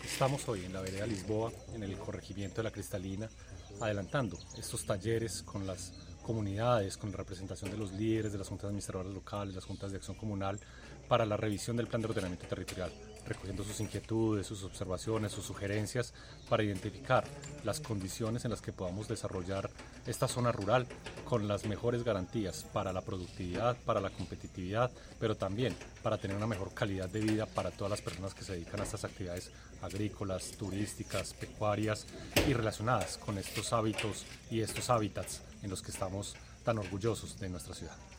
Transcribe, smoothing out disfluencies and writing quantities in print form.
Estamos hoy en la vereda Lisboa, en el corregimiento de La Cristalina, adelantando estos talleres con las comunidades, con la representación de los líderes de las juntas administradoras locales, las juntas de acción comunal, para la revisión del plan de ordenamiento territorial, recogiendo sus inquietudes, sus observaciones, sus sugerencias, para identificar las condiciones en las que podamos desarrollar esta zona rural con las mejores garantías para la productividad, para la competitividad, pero también para tener una mejor calidad de vida para todas las personas que se dedican a estas actividades agrícolas, turísticas, pecuarias y relacionadas con estos hábitos y estos hábitats en los que estamos tan orgullosos de nuestra ciudad.